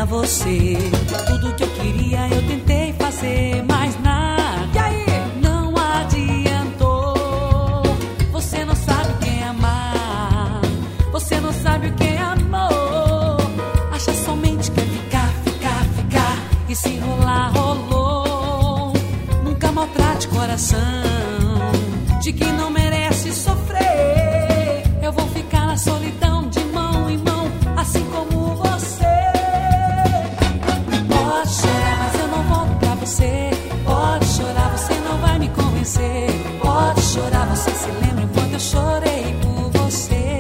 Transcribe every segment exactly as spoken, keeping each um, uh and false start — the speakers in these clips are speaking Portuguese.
você. Tudo que eu queria eu tentei fazer, mas nada. E aí? Não adiantou. Você não sabe o que é amar. Você não sabe o que é amor. Acha somente que é ficar, ficar, ficar. E se rolar, rolou. Nunca maltrate coração de quem não merece sofrer. Eu vou ficar na solidão de mão em mão, assim como você. Pode chorar, mas eu não volto pra você. Pode chorar, você não vai me convencer. Pode chorar, você se lembra quando eu chorei por você.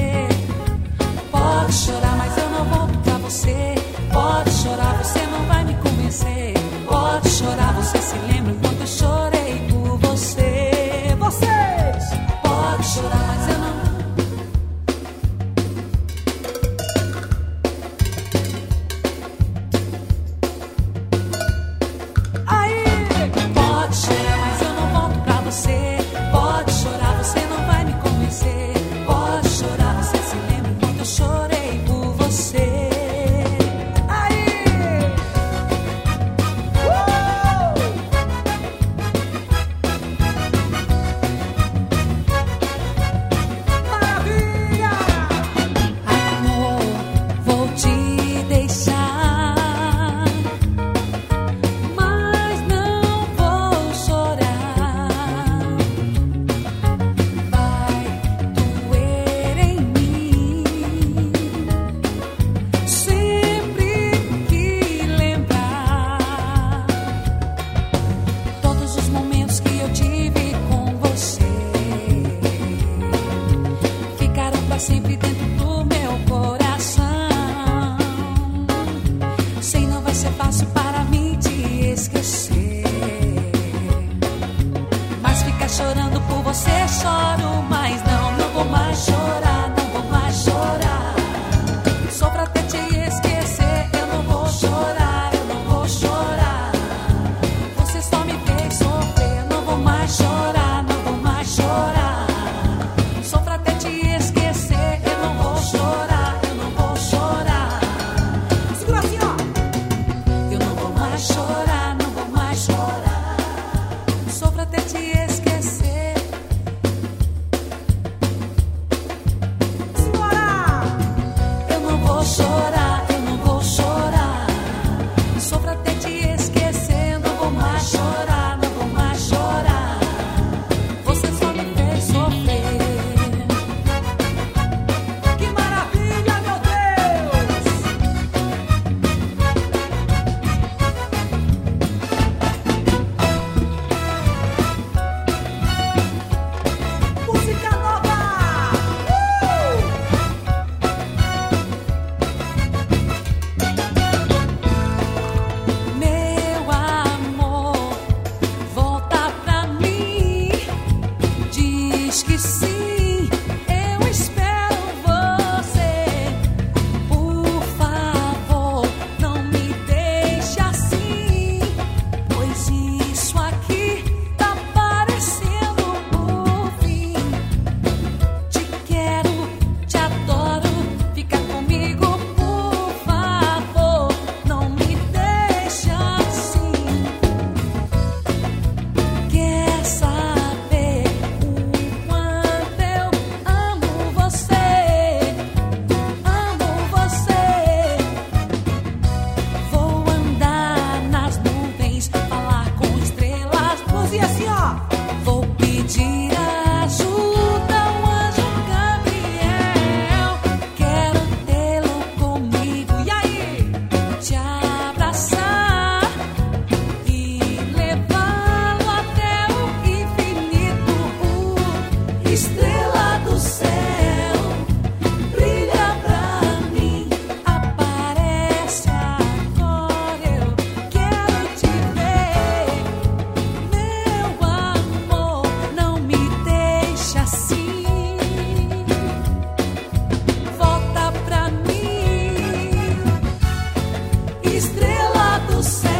Pode chorar, mas eu não volto pra você. Pode chorar, você não vai me convencer. Pode chorar, você se lembra quando eu chorei por você. Vocês! Pode chorar, mas eu não. Aí! Pode chorar, mas eu não volto pra você. Pode chorar, você não vai me convencer. Pode chorar, você se lembra quando eu chorei por você. Sempre dentro do meu coração. Sei, não vai ser fácil para mim te esquecer, mas ficar chorando por você choro, mas não, não vou mais chorar, não vou mais chorar. Só pra até te esquecer, eu não vou chorar, eu não vou chorar. Você só me fez sofrer, eu não vou mais chorar, não vou mais chorar. Só pra até te esquecer, chorar, eu não vou chorar. Segura assim, ó. Eu não vou mais chorar, não vou mais chorar. Só pra até te esquecer. Simbora! Eu não vou chorar, eu não vou chorar. Só pra até te esquecer. Não vou mais chorar, não vou mais chorar. Você só me fez sofrer. Que sim, eu espero você. Por favor, não me deixe assim, pois isso aqui tá parecendo o fim. Te quero, te adoro, fica comigo, por favor, não me deixe assim. Quer saber estrela do céu, brilha pra mim, aparece agora, eu quero te ver. Meu amor, não me deixa assim, volta pra mim, estrela do céu.